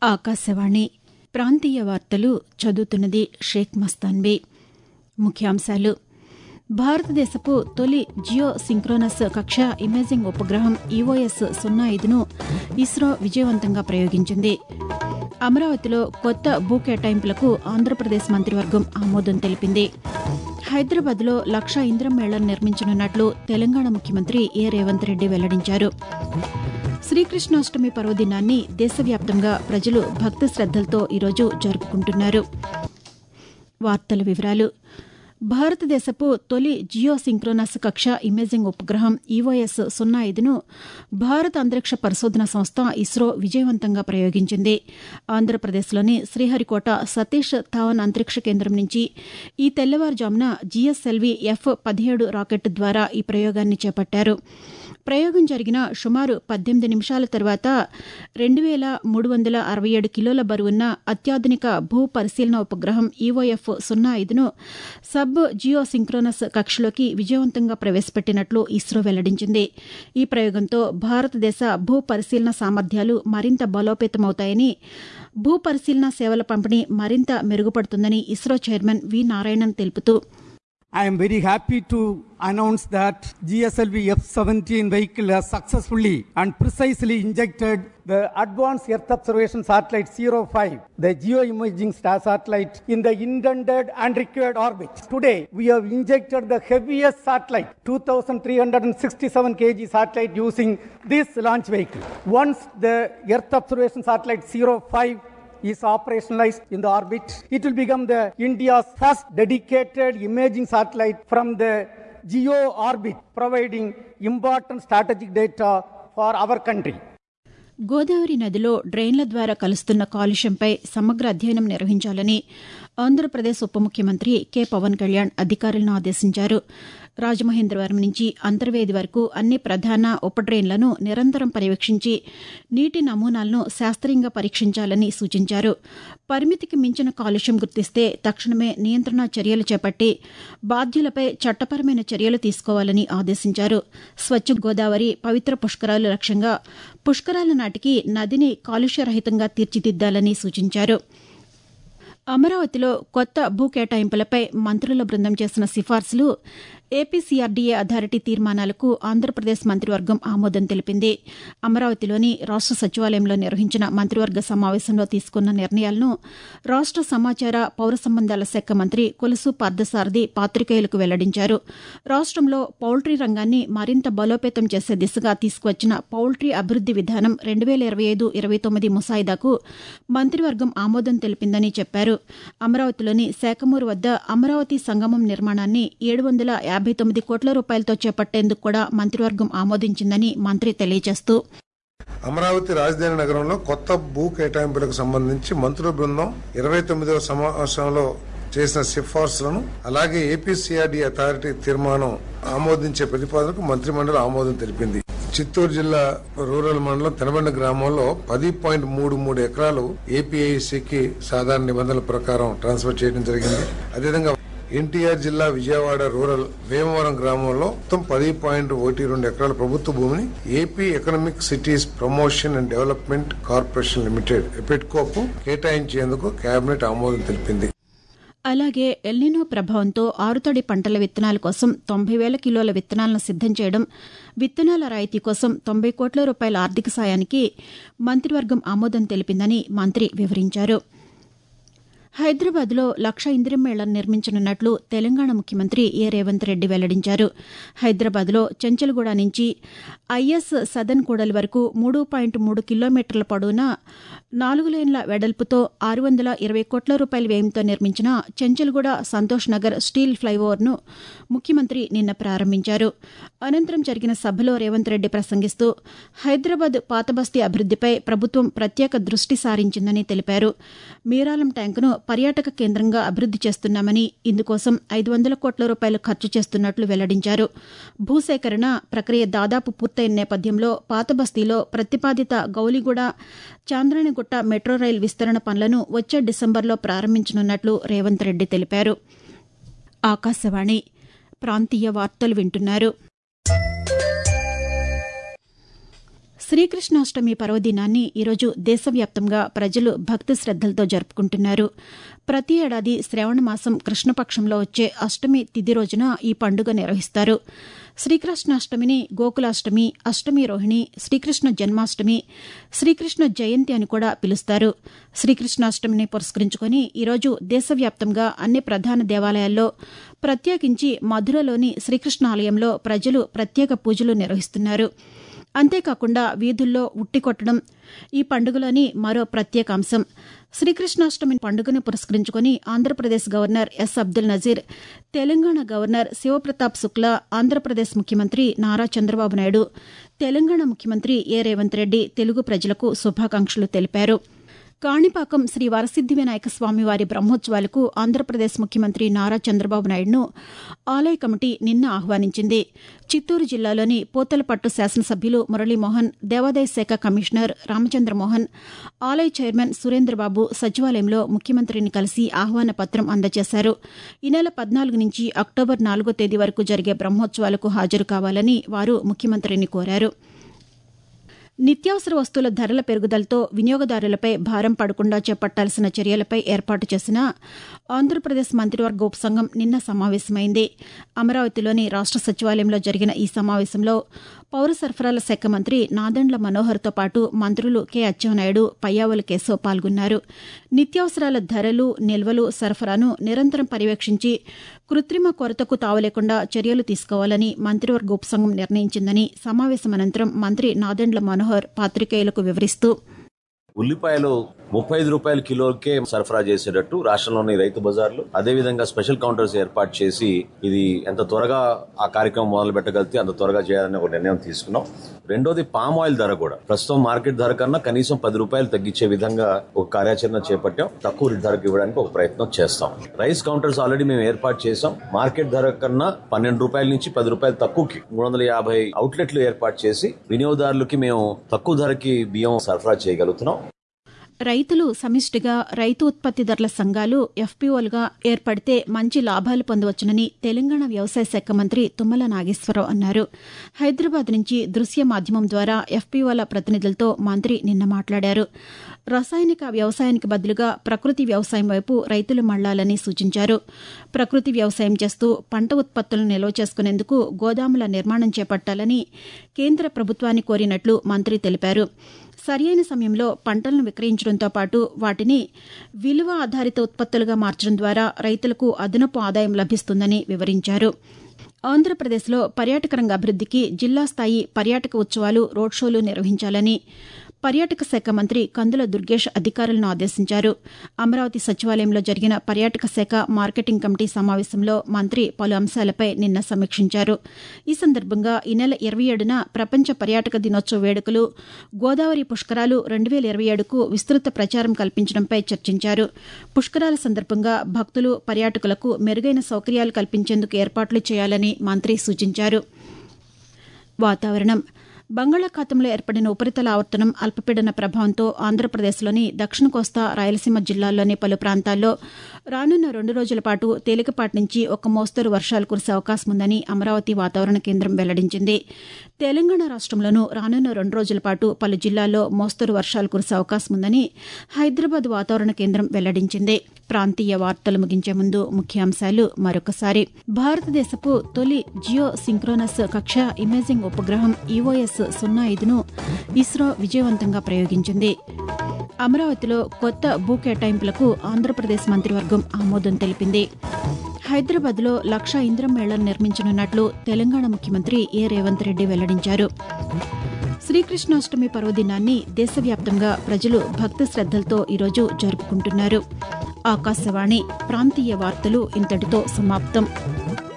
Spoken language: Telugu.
ఆకాశవాణి ప్రాంతీయ వార్తలు చదువుతున్నది షేక్ మస్తాన్బీ. ముఖ్యాంశాలు: భారతదేశపు తొలి జియో సింక్రోనస్ కక్ష ఇమేజింగ్ ఉపగ్రహం EOS-05ను ఇస్రో విజయవంతంగా ప్రయోగించింది. అమరావతిలో కొత్త భూ కేటాయింపులకు ఆంధ్రప్రదేశ్ మంత్రివర్గం ఆమోదం తెలిపింది. హైదరాబాద్లో 1,00,000 ఇంద్రం మేళను నిర్మించనున్నట్లు తెలంగాణ ముఖ్యమంత్రి రేవంత్ రెడ్డి వెల్లడించారు. శ్రీకృష్ణాష్టమి పర్వదినాన్ని దేశవ్యాప్తంగా ప్రజలు భక్తి శ్రద్దలతో ఈరోజు జరుపుకుంటున్నారు. వార్తల వివరాలు: భారతదేశపు తొలి జియో సింక్రోనస్ కక్ష ఇమేజింగ్ ఉపగ్రహం EOS-05ను భారత అంతరిక్ష పరిశోధన సంస్థ ఇస్రో విజయవంతంగా ప్రయోగించింది. ఆంధ్రప్రదేశ్లోని శ్రీహరికోట సతీష్ ధావన్ అంతరిక్ష కేంద్రం నుంచి ఈ తెల్లవారుజామున GSLV F-17 రాకెట్ ద్వారా ఈ ప్రయోగాన్ని చేపట్టారు. ప్రయోగం జరిగిన సుమారు 18 నిమిషాల తర్వాత 2,367 కిలోల బరువున్న అత్యాధునిక భూ పరిశీలన ఉపగ్రహం EOF-05ను సబ్ జియో సింక్రోనస్ కక్షలోకి విజయవంతంగా ప్రవేశపెట్టినట్లు ఇస్రో వెల్లడించింది. ఈ ప్రయోగంతో భారతదేశ భూ పరిశీలన సామర్థ్యాలు మరింత బలోపేతమవుతాయని, భూ పరిశీలన సేవల పంపిణీ మరింత మెరుగుపడుతుందని ఇస్రో చైర్మన్ వి నారాయణన్ తెలుపుతూ, I am very happy to announce that GSLV F-17 vehicle has successfully and precisely injected the Advanced Earth Observation Satellite 05, the geoimaging satellite, in the intended and required orbit. Today, we have injected the heaviest satellite, 2,367 kg satellite, using this launch vehicle. Once the Earth Observation Satellite 05 is operationalized in the orbit, it will become the India's first dedicated imaging satellite from the geo orbit, providing important strategic data for our country. Godavari నదిలో డ్రైన్ల ద్వారా కలుస్తున్న కాలుష్యంపై సమగ్ర అధ్యయనం నిర్వహించాలని ఆంధ్రప్రదేశ్ ఉప ముఖ్యమంత్రి కె పవన్ కళ్యాణ్ అధికారులను ఆదేశించారు. రాజమహేంద్రవరం నుంచి అంతర్వేది వరకు అన్ని ప్రధాన ఉప డ్రైన్లను నిరంతరం పర్యవేక్షించి నీటి నమూనాలను శాస్త్రీయంగా పరీక్షించాలని సూచించారు. పరిమితికి మించిన కాలుష్యం గుర్తిస్తే తక్షణమే నియంత్రణ చర్యలు చేపట్టి బాధ్యులపై చట్టపరమైన చర్యలు తీసుకోవాలని ఆదేశించారు. స్వచ్ఛ గోదావరి పవిత్ర పుష్కరాలు లక్ష్యంగా పుష్కరాల నాటికి నదిని కాలుష్యరహితంగా తీర్చిదిద్దాలని సూచించారు. అమరావతిలో కొత్త భూ కేటాయింపులపై మంత్రుల బృందం చేసిన సిఫార్సులు ఏపీసీఆర్డీఏ అథారిటీ తీర్మానాలకు ఆంధ్రప్రదేశ్ మంత్రివర్గం ఆమోదం తెలిపింది. అమరావతిలోని రాష్ట సచివాలయంలో నిర్వహించిన మంత్రివర్గ సమావేశంలో తీసుకున్న నిర్ణయాలను రాష్ట సమాచార పౌర సంబంధాల శాఖ మంత్రి కొలుసు పార్థసారథి పాతికేయులకు వెల్లడించారు. రాష్టంలో పౌల్ట్రీ రంగాన్ని మరింత బలోపేతం చేసే దిశగా తీసుకువచ్చిన పౌల్ట్రీ అభివృద్ది విధానం 2025-29 ముసాయిదాకు మంత్రివర్గం ఆమోదం తెలిపిందని చెప్పారు. అమరావతిలోని శాఖమూరు వద్ద అమరావతి సంగమం నిర్మాణాన్ని 759 కోట్ల రూపాయలతో చేపట్టేందుకు కూడా మంత్రివర్గం ఆమోదించిందని మంత్రి తెలియజేస్తూ, అమరావతి రాజధాని నగరంలో కొత్త భూ కేటాయింపులకు సంబంధించి మంత్రుల బృందం 29వ సమావేశంలో చేసిన సిఫార్సులను, అలాగే ఏపీసీఆర్డీ అథారిటీ తీర్మానం ఆమోదించే ప్రతిపాదనకు మంత్రిమండలి ఆమోదం తెలిపింది. చిత్తూరు జిల్లా రూరల్ మండలం తెనబండ గ్రామంలో 10.33 ఎకరాలు ఏపీఐసికి సాధారణ నిబంధనల ప్రకారం ట్రాన్స్ఫర్ చేయడం జరిగింది. అదేవిధంగా ఎన్టీఆర్ జిల్లా విజయవాడ రూరల్ వేమవరం గ్రామంలో మొత్తం 10.12 ఎకరాల ప్రభుత్వ భూమిని AP economic cities promotion and development corporation limited ఎపెట్కోకు కేటాయించేందుకు కేబినెట్ ఆమోదం తెలిపింది. అలాగే ఎల్నినో ప్రభావంతో ఆరుతడి పంటల విత్తనాల కోసం 90,000 కిలోల విత్తనాలను సిద్దం చేయడం, విత్తనాల రాయితీ కోసం 90 కోట్ల రూపాయల ఆర్థిక సాయానికి మంత్రివర్గం ఆమోదం తెలిపిందని మంత్రి వివరించారు. హైదరాబాద్లో 1,00,000 ఇంద్రం మేళను నిర్మించనున్నట్లు తెలంగాణ ముఖ్యమంత్రి రేవంత్ రెడ్డి వెల్లడించారు. హైదరాబాద్లో చెంచల్గూడ నుంచి ఐఎస్ సదన్ కూడలి వరకు 3.3 కిలోమీటర్ల పొడవున 4 లేన్ల వెడల్పుతో 620 కోట్ల రూపాయల వ్యయంతో నిర్మించిన చెంచల్గూడ సంతోష్ నగర్ స్టీల్ ఫ్లైఓవర్ను ముఖ్యమంత్రి నిన్న ప్రారంభించారు. అనంతరం జరిగిన సభలో రేవంత్ రెడ్డి ప్రసంగిస్తూ, హైదరాబాద్ పాతబస్తీ అభివృద్దిపై ప్రభుత్వం ప్రత్యేక దృష్టి సారించిందని తెలిపారు. మీరాలం ట్యాంకును పర్యాటక కేంద్రంగా అభివృద్ది చేస్తున్నామని, ఇందుకోసం 500 కోట్ల రూపాయలు ఖర్చు చేస్తున్నట్లు వెల్లడించారు. భూసేకరణ ప్రక్రియ దాదాపు పూర్తయిన నేపథ్యంలో పాతబస్తీలో ప్రతిపాదిత గౌలిగూడ చాంద్రాయణగుట్ట మెట్రో రైల్ విస్తరణ పనులను వచ్చే డిసెంబర్లో ప్రారంభించనున్నట్లు రేవంత్ రెడ్డి తెలిపారు. ఆకాశవాణి ప్రాంతీయ వార్తలు వింటున్నారు. శ్రీకృష్ణాష్టమి పర్వదినాన్ని ఈరోజు దేశవ్యాప్తంగా ప్రజలు భక్తి శ్రద్దలతో జరుపుకుంటున్నారు. ప్రతి ఏడాది శ్రావణ మాసం కృష్ణపక్షంలో వచ్చే అష్టమి తిథి రోజున ఈ పండుగ నిర్వహిస్తారు. శ్రీకృష్ణాష్టమిని గోకులాష్టమి, అష్టమి రోహిణి, శ్రీకృష్ణ జన్మాష్టమి, శ్రీకృష్ణ జయంతి అని కూడా పిలుస్తారు. శ్రీకృష్ణాష్టమిని పురస్కరించుకుని ఈరోజు దేశవ్యాప్తంగా అన్ని ప్రధాన దేవాలయాల్లో, ప్రత్యేకించి మధురలోని శ్రీకృష్ణ ఆలయంలో ప్రజలు ప్రత్యేక పూజలు నిర్వహిస్తున్నారు. అంతేకాకుండా వీధుల్లో ఉట్టి కొట్టడం ఈ పండుగలోని మరో ప్రత్యేక అంశం. శ్రీకృష్ణాష్టమి పండుగను పురస్కరించుకుని Andhra Pradesh governor S Abdul Nazeer, Telangana governor Shivpratap Shukla, Andhra Pradesh ముఖ్యమంత్రి నారా చంద్రబాబు నాయుడు, తెలంగాణ ముఖ్యమంత్రి ఏ రేవంత్ రెడ్డి తెలుగు ప్రజలకు శుభాకాంక్షలు తెలిపారు. కాణిపాకం శ్రీ వరసిద్ది వినాయక స్వామివారి బ్రహ్మోత్సవాలకు ఆంధ్రప్రదేశ్ ముఖ్యమంత్రి నారా చంద్రబాబు నాయుడును ఆలయ కమిటీ నిన్న ఆహ్వానించింది. చిత్తూరు జిల్లాలోని పూతలపట్టు శాసనసభ్యులు మురళీమోహన్, దేవాదాయ శాఖ కమిషనర్ రామచంద్రమోహన్, ఆలయ చైర్మన్ సురేంద్రబాబు సచివాలయంలో ముఖ్యమంత్రిని కలిసి ఆహ్వాన పత్రం అందజేశారు. ఈ నెల 14 నుంచి అక్టోబర్ 4వ తేదీ వరకు జరిగే బ్రహ్మోత్సవాలకు హాజరు కావాలని వారు ముఖ్యమంత్రిని కోరారు. నిత్యావసర వస్తువుల ధరల పెరుగుదలతో వినియోగదారులపై భారం పడకుండా చేపట్టాల్సిన చర్యలపై ఏర్పాటు చేసిన ఆంధ్రప్రదేశ్ మంత్రివర్గ ఉపసంఘం నిన్న సమావేశమైంది. అమరావతిలోని రాష్ట సచివాలయంలో జరిగిన ఈ సమావేశంలో పౌర సరఫరాల శాఖ మంత్రి నాదెండ్ల మనోహర్తో పాటు మంత్రులు కె అచ్చెన్నాయుడు, పయ్యావుల కేశవ్ పాల్గొన్నారు. నిత్యావసరాల ధరలు, నిల్వలు, సరఫరాను నిరంతరం పర్యవేక్షించి కృత్రిమ కొరతకు తావులేకుండా చర్యలు తీసుకోవాలని మంత్రివర్గ ఉపసంఘం నిర్ణయించిందని సమావేశం అనంతరం మంత్రి నాదెండ్ల మనోహర్ పాతికేయులకు వివరిస్తూ, ఉల్లిపాయలు 35 రూపాయల కిలోకే సరఫరా చేసేటట్టు రాష్ట్రంలోని రైతు బజార్లు, అదేవిధంగా స్పెషల్ కౌంటర్స్ ఏర్పాటు చేసి ఇది ఎంత త్వరగా ఆ కార్యక్రమం మొదలు పెట్టగలిగితే అంత త్వరగా చేయాలని ఒక నిర్ణయం తీసుకున్నాం. రెండోది పామ్ ఆయిల్ ధర కూడా ప్రస్తుతం మార్కెట్ ధర కన్నా కనీసం 10 రూపాయలు తగ్గించే విధంగా ఒక కార్యాచరణ చేపట్టాం. తక్కువ ధరకు ఇవ్వడానికి ఒక ప్రయత్నం చేస్తాం. రైస్ కౌంటర్స్ ఆల్రెడీ మేము ఏర్పాటు చేసాం. మార్కెట్ ధర కన్నా 12 రూపాయల నుంచి 10 రూపాయలు తక్కువకి 350 అవుట్లెట్లు ఏర్పాటు చేసి వినియోగదారులకి మేము తక్కువ ధరకి బియ్యం సరఫరా చేయగలుగుతున్నాం. రైతులు సమిష్టిగా రైతు ఉత్పత్తిదారుల సంఘాలు ఎఫ్పీఓలుగా ఏర్పడితే మంచి లాభాలు పొందవచ్చునని తెలంగాణ వ్యవసాయ శాఖ మంత్రి తుమ్మల నాగేశ్వరరావు అన్నారు. హైదరాబాద్ నుంచి దృశ్య మాధ్యమం ద్వారా ఎఫ్పీఓల ప్రతినిధులతో మంత్రి నిన్న మాట్లాడారు. రసాయనిక వ్యవసాయానికి బదులుగా ప్రకృతి వ్యవసాయం వైపు రైతులు మళ్లాలని సూచించారు. ప్రకృతి వ్యవసాయం చేస్తూ పంట ఉత్పత్తులను నిల్వ చేసుకునేందుకు గోదాముల నిర్మాణం చేపట్టాలని కేంద్ర ప్రభుత్వాన్ని కోరినట్లు మంత్రి తెలిపారు. సరియైన సమయంలో పంటలను విక్రయించడంతో పాటు వాటిని విలువ ఆధారిత ఉత్పత్తులుగా మార్చడం ద్వారా రైతులకు అదనపు ఆదాయం లభిస్తుందని వివరించారు. ఆంధ్రప్రదేశ్లో పర్యాటక రంగ అభివృద్దికి జిల్లా స్థాయి పర్యాటక ఉత్సవాలు, రోడ్ షోలు నిర్వహించాలని పర్యాటక శాఖ మంత్రి కందుల దుర్గేష్ అధికారులను ఆదేశించారు. అమరావతి సచివాలయంలో జరిగిన పర్యాటక శాఖ మార్కెటింగ్ కమిటీ సమావేశంలో మంత్రి పలు అంశాలపై నిన్న సమీక్షించారు. ఈ సందర్భంగా ఈ నెల 27న ప్రపంచ పర్యాటక దినోత్సవ వేడుకలు, గోదావరి పుష్కరాలు 2027కు విస్తృత ప్రచారం కల్పించడంపై చర్చించారు. పుష్కరాల సందర్భంగా భక్తులు, పర్యాటకులకు మెరుగైన సౌకర్యాలు కల్పించేందుకు ఏర్పాట్లు చేయాలని మంత్రి సూచించారు. వాతావరణం. బంగాళాఖాతంలో ఏర్పడిన ఉపరితల ఆవర్తనం అల్పపీడన ప్రభావంతో ఆంధ్రప్రదేశ్లోని దక్షిణ కోస్తా, రాయలసీమ జిల్లాల్లోని పలు ప్రాంతాల్లో రానున్న 2 రోజుల పాటు తేలికపాటి నుంచి ఒక మోస్తరు వర్షాలు కురిసే అవకాశం ఉందని అమరావతి వాతావరణ కేంద్రం వెల్లడించింది. తెలంగాణ రాష్ట్రంలోనూ రానున్న 2 రోజుల పాటు పలు జిల్లాల్లో మోస్తరు వర్షాలు కురిసే అవకాశం ఉందని హైదరాబాద్ వాతావరణ కేంద్రం వెల్లడించింది. ప్రాంతీయ వార్తలు ముగించే ముందు ముఖ్యాంశాలు మరొకసారి. భారతదేశపు తొలి జియో సింక్రోనస్ కక్ష ఇమేజింగ్ ఉపగ్రహం EOS-05ను ఇస్రో విజయవంతంగా ప్రయోగించింది. అమరావతిలో కొత్త భూ కేటాయింపులకు ఆంధ్రప్రదేశ్ మంత్రివర్గం ఆమోదం తెలిపింది. హైదరాబాద్లో 1,00,000 ఇంద్రం ఇళ్లను నిర్మించనున్నట్లు తెలంగాణ ముఖ్యమంత్రి ఏ రేవంత్ రెడ్డి వెల్లడించారు. శ్రీకృష్ణాష్టమి పర్వదినాన్ని దేశవ్యాప్తంగా ప్రజలు భక్తి శ్రద్దలతో ఈరోజు జరుపుకుంటున్నారు. ఆకాశవాణి ప్రాంతీయ వార్తలు ఇంతటితో సమాప్తం.